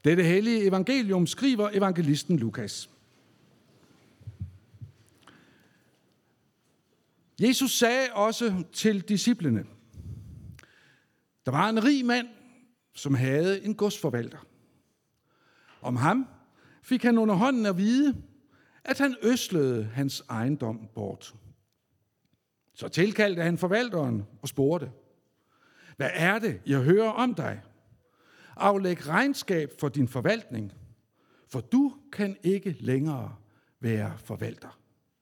Dette hellige evangelium skriver evangelisten Lukas. Jesus sagde også til disciplene, der var en rig mand, som havde en godsforvalter. Om ham fik han under hånden at vide, at han ødslede hans ejendom bort. Så tilkaldte han forvalteren og spurgte, hvad er det, jeg hører om dig? Aflæg regnskab for din forvaltning, for du kan ikke længere være forvalter.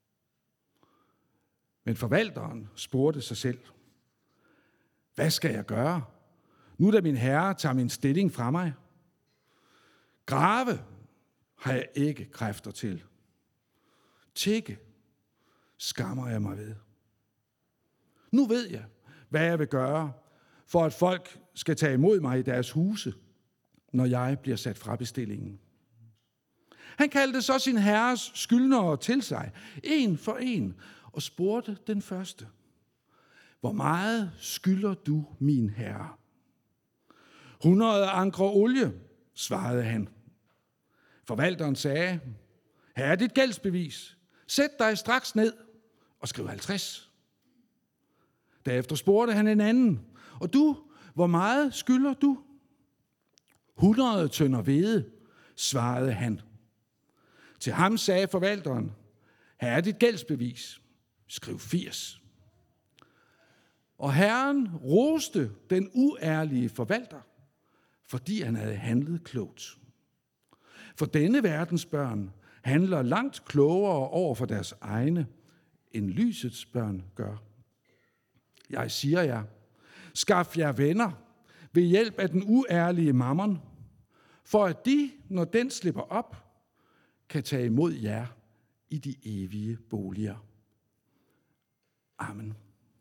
Men forvalteren spurgte sig selv, hvad skal jeg gøre, nu da min herre tager min stilling fra mig? Grave har jeg ikke kræfter til. Tikke skammer jeg mig ved. Nu ved jeg, hvad jeg vil gøre, for at folk skal tage imod mig i deres huse, når jeg bliver sat fra bestillingen. Han kaldte så sin herres skyldnere til sig, en for en, og spurgte den første, hvor meget skylder du min herre? 100 ankre olie, svarede han. Forvalteren sagde, her er dit gældsbevis. Sæt dig straks ned og skriv 50. Derefter spurgte han en anden, og du, hvor meget skylder du? 100 tønder hvede, svarede han. Til ham sagde forvalteren, her er dit gældsbevis. Skriv 80. Og Herren roste den uærlige forvalter, fordi han havde handlet klogt. For denne verdens børn handler langt klogere over for deres egne, end lysets børn gør. Jeg siger jer, skaf jer venner ved hjælp af den uærlige mammon, for at de, når den slipper op, kan tage imod jer i de evige boliger. Amen.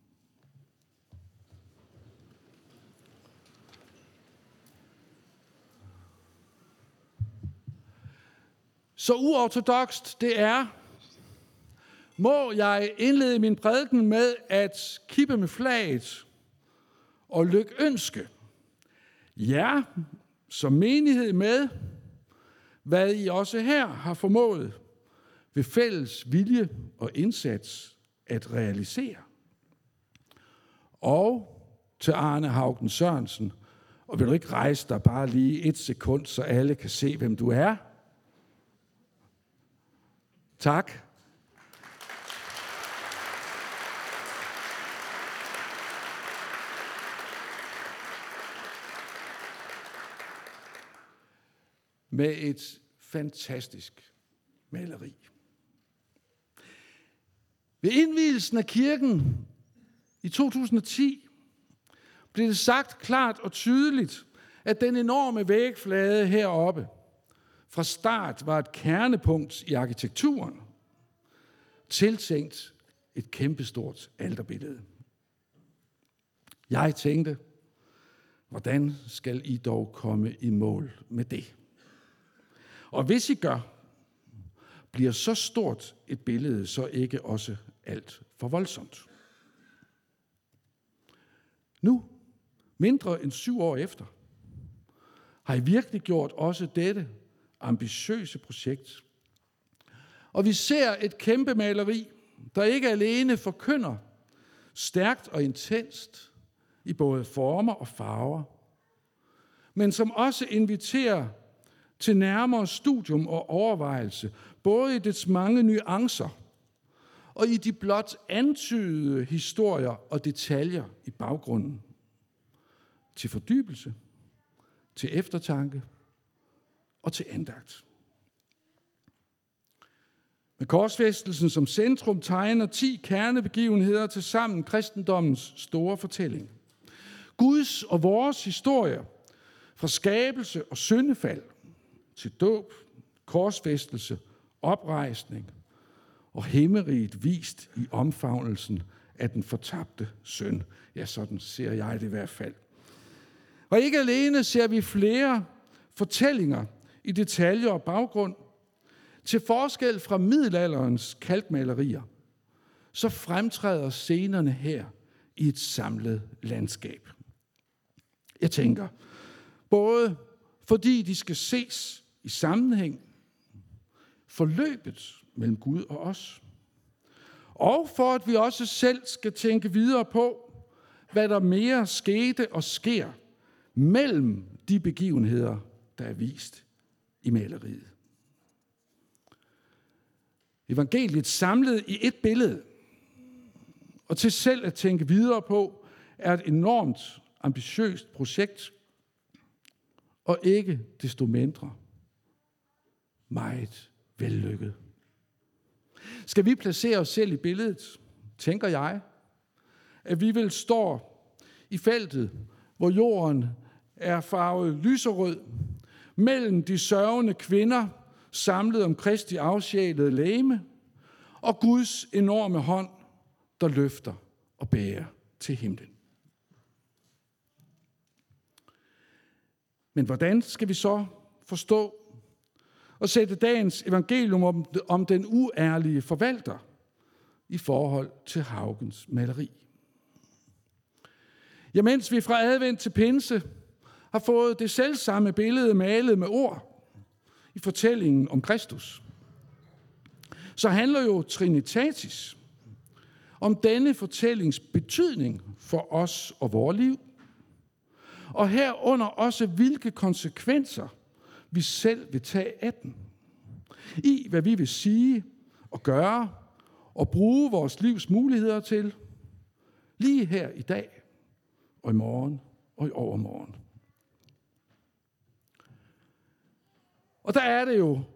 Så uortodokst det er, må jeg indlede min prædiken med at kippe med flaget og lykønske jer som menighed med, hvad I også her har formået ved fælles vilje og indsats at realisere. Og til Arne Haugen Sørensen, og vil du ikke rejse dig bare lige 1 sekund, så alle kan se, hvem du er? Tak. Med et fantastisk maleri. Ved indvielsen af kirken i 2010 blev det sagt klart og tydeligt, at den enorme vægflade heroppe fra start var et kernepunkt i arkitekturen, tiltænkt et kæmpestort alterbillede. Jeg tænkte, hvordan skal I dog komme i mål med det? Og hvis I gør, bliver så stort et billede så ikke også alt for voldsomt. Nu, mindre end 7 år efter, har I virkelig gjort også dette ambitiøse projekt. Og vi ser et kæmpe maleri, der ikke alene forkynder stærkt og intenst i både former og farver, men som også inviterer til nærmere studium og overvejelse, både i dets mange nuancer og i de blot antydede historier og detaljer i baggrunden. Til fordybelse, til eftertanke og til andagt. Med korsfæstelsen som centrum tegner 10 kernebegivenheder til sammen kristendommens store fortælling. Guds og vores historie fra skabelse og syndefald til dåb, korsfæstelse, oprejsning og himmeriget vist i omfavnelsen af den fortabte søn. Ja, sådan ser jeg det i hvert fald. Og ikke alene ser vi flere fortællinger i detaljer og baggrund. Til forskel fra middelalderens kalkmalerier, så fremtræder scenerne her i et samlet landskab. Jeg tænker, både fordi de skal ses i sammenhæng, forløbet mellem Gud og os. Og for at vi også selv skal tænke videre på, hvad der mere skete og sker mellem de begivenheder, der er vist i maleriet. Evangeliet samlet i et billede, og til selv at tænke videre på, er et enormt ambitiøst projekt, og ikke desto mindre meget vellykket. Skal vi placere os selv i billedet, tænker jeg, at vi vil stå i feltet, hvor jorden er farvet lyserød, mellem de sørgende kvinder, samlet om Kristi afsjælede legeme, og Guds enorme hånd, der løfter og bærer til himlen. Men hvordan skal vi så forstå og sætte dagens evangelium om den uærlige forvalter i forhold til Haugens maleri? Ja, mens vi fra advent til pinse har fået det selvsamme billede malet med ord i fortællingen om Kristus, så handler jo Trinitatis om denne fortællings betydning for os og vores liv, og herunder også hvilke konsekvenser vi selv vil tage af den, i hvad vi vil sige og gøre og bruge vores livs muligheder til, lige her i dag og i morgen og i overmorgen. Og der er det jo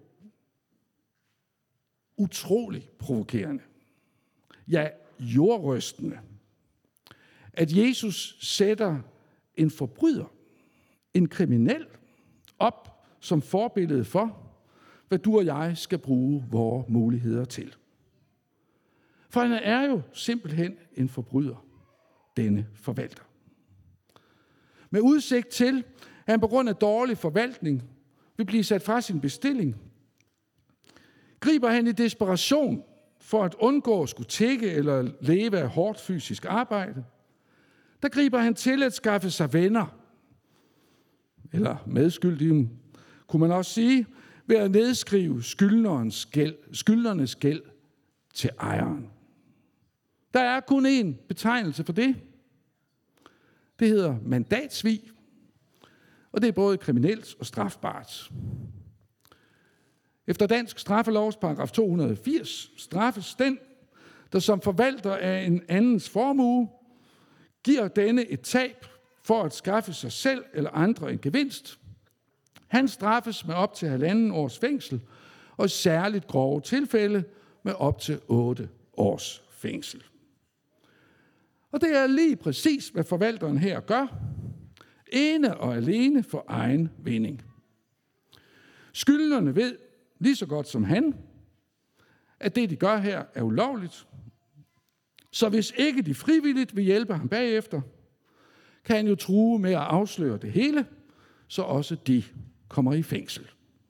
utroligt provokerende, ja jordrystende, at Jesus sætter en forbryder, en kriminel, op som forbillede for, hvad du og jeg skal bruge vores muligheder til. For han er jo simpelthen en forbryder, denne forvalter. Med udsigt til, at han på grund af dårlig forvaltning vil blive sat fra sin bestilling, griber han i desperation for at undgå at skulle tigge eller leve af hårdt fysisk arbejde. Der griber han til at skaffe sig venner, eller medskyldige, kunne man også sige, ved at nedskrive skyldnernes gæld til ejeren. Der er kun én betegnelse for det. Det hedder mandatsvig, og det er både kriminelt og strafbart. Efter dansk straffelovs paragraf 280 straffes den, der som forvalter af en andens formue, giver denne et tab for at skaffe sig selv eller andre en gevinst. Han straffes med op til 1,5 års fængsel, og i særligt grove tilfælde med op til 8 års fængsel. Og det er lige præcis, hvad forvalteren her gør. Ene og alene for egen vinding. Skyldnerne ved lige så godt som han, at det de gør her er ulovligt. Så hvis ikke de frivilligt vil hjælpe ham bagefter, kan han jo true med at afsløre det hele, så også de kommer i fængsel.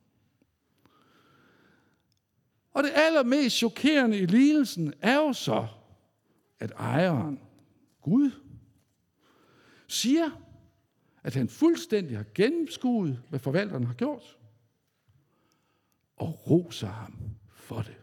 Og det allermest chokerende i lignelsen er jo så, at ejeren, Gud, siger, at han fuldstændig har gennemskuet, hvad forvalteren har gjort, og roser ham for det.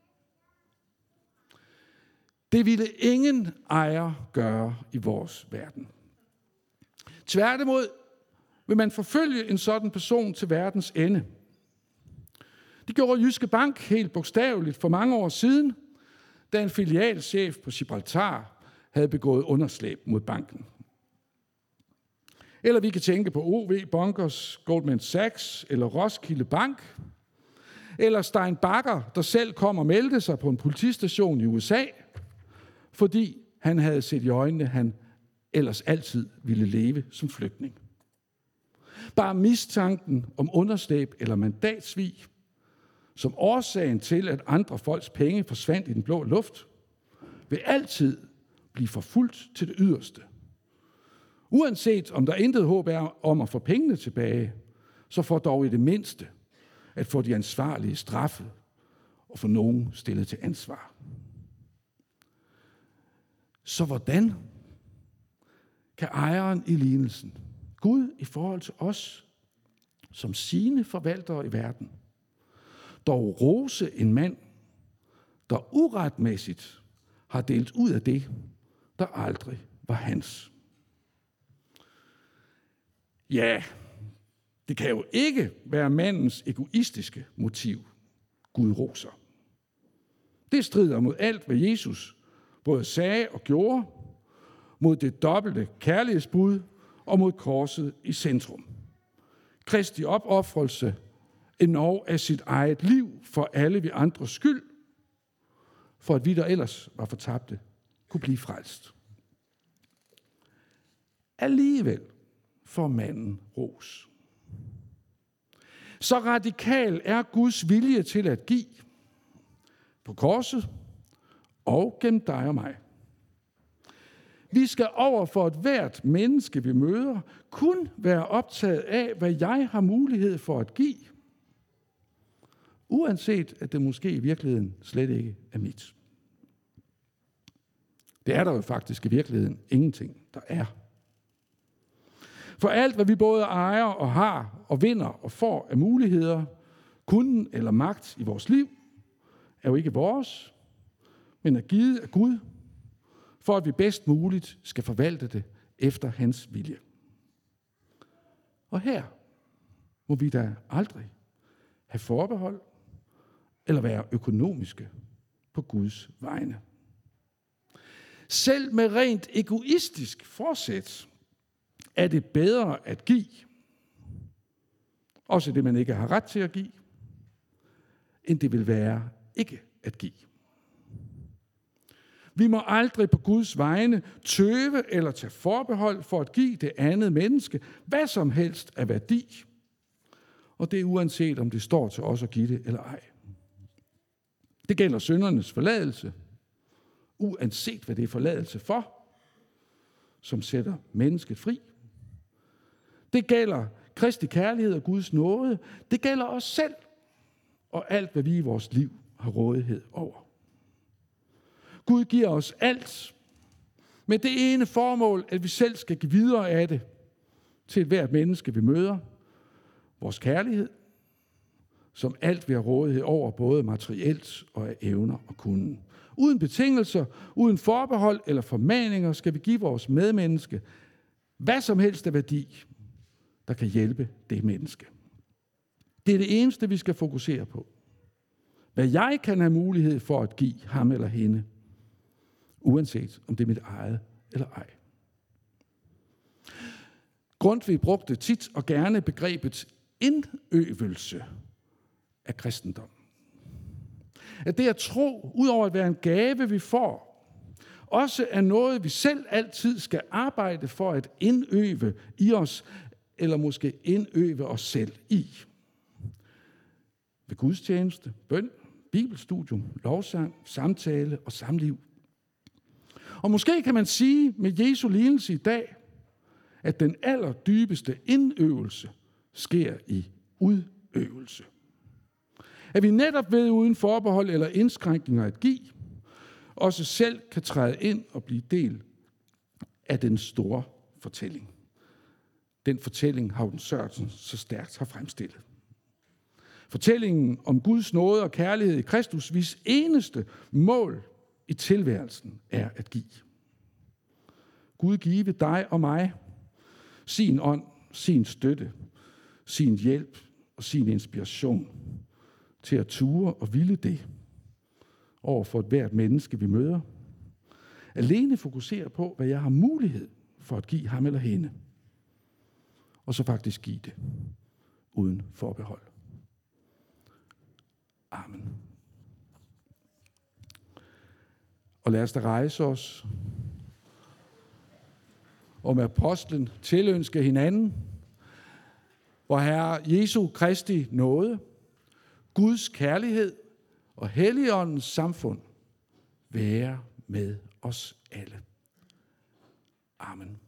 Det ville ingen ejer gøre i vores verden. Tværtimod vil man forfølge en sådan person til verdens ende. Det gjorde Jyske Bank helt bogstaveligt for mange år siden, da en filialchef på Gibraltar havde begået underslæb mod banken. Eller vi kan tænke på OV Bunkers, Goldman Sachs eller Roskilde Bank, eller Stein Bagger, der selv kom og meldte sig på en politistation i USA, fordi han havde set i øjnene, at han ellers altid ville leve som flygtning. Bare mistanken om underslæb eller mandatsvig, som årsagen til, at andre folks penge forsvandt i den blå luft, vil altid blive forfulgt til det yderste. Uanset om der intet håb er om at få pengene tilbage, så får dog i det mindste at få de ansvarlige straffet og få nogen stillet til ansvar. Så hvordan kan ejeren i lignelsen, Gud i forhold til os, som sine forvaltere i verden, dog rose en mand, der uretmæssigt har delt ud af det, der aldrig var hans. Ja, det kan jo ikke være mandens egoistiske motiv, Gud roser. Det strider mod alt, hvad Jesus både sagde og gjorde, mod det dobbelte kærlighedsbud og mod korset i centrum. Kristi opoffrelse endog af sit eget liv for alle vi andres skyld, for at vi, der ellers var fortabte, kunne blive frelst. Alligevel får manden ros. Så radikal er Guds vilje til at give på korset og gennem dig og mig. Vi skal over for et hvert menneske, vi møder, kun være optaget af, hvad jeg har mulighed for at give, uanset at det måske i virkeligheden slet ikke er mit. Det er der jo faktisk i virkeligheden ingenting, der er. For alt, hvad vi både ejer og har og vinder og får af muligheder, kunden eller magt i vores liv, er jo ikke vores, men er givet af Gud, for at vi bedst muligt skal forvalte det efter hans vilje. Og her må vi da aldrig have forbehold eller være økonomiske på Guds vegne. Selv med rent egoistisk forsæt er det bedre at give, også det man ikke har ret til at give, end det vil være ikke at give. Vi må aldrig på Guds vegne tøve eller tage forbehold for at give det andet menneske hvad som helst af værdi. Og det er uanset om det står til os at give det eller ej. Det gælder syndernes forladelse, uanset hvad det er forladelse for, som sætter mennesket fri. Det gælder Kristi kærlighed og Guds nåde. Det gælder os selv og alt, hvad vi i vores liv har rådighed over. Gud giver os alt med det ene formål, at vi selv skal give videre af det til hvert menneske, vi møder. Vores kærlighed, som alt vi har rådighed over, både materielt og af evner og kunden. Uden betingelser, uden forbehold eller formaninger, skal vi give vores medmenneske hvad som helst af værdi, der kan hjælpe det menneske. Det er det eneste, vi skal fokusere på. Hvad jeg kan have mulighed for at give ham eller hende, uanset om det er mit eget eller ej. Grundtvig brugte tit og gerne begrebet indøvelse af kristendom. At det at tro, udover at være en gave, vi får, også er noget, vi selv altid skal arbejde for at indøve i os, eller måske indøve os selv i. Ved gudstjeneste, bøn, bibelstudium, lovsang, samtale og samliv. Og måske kan man sige med Jesu lignelse i dag, at den allerdybeste indøvelse sker i udøvelse. At vi netop ved uden forbehold eller indskrænkninger at give, også selv kan træde ind og blive del af den store fortælling. Den fortælling Haugen Sørensen så stærkt har fremstillet. Fortællingen om Guds nåde og kærlighed i Kristus, hvis eneste mål i tilværelsen er at give. Gud give dig og mig sin ånd, sin støtte, sin hjælp og sin inspiration til at ture og ville det over for hvert menneske, vi møder. Alene fokusere på, hvad jeg har mulighed for at give ham eller hende. Og så faktisk give det uden forbehold. Amen. Og lad os da rejse os og med apostlen tilønske hinanden, hvor Herre Jesu Kristi nåde, Guds kærlighed og Helligåndens samfund være med os alle. Amen.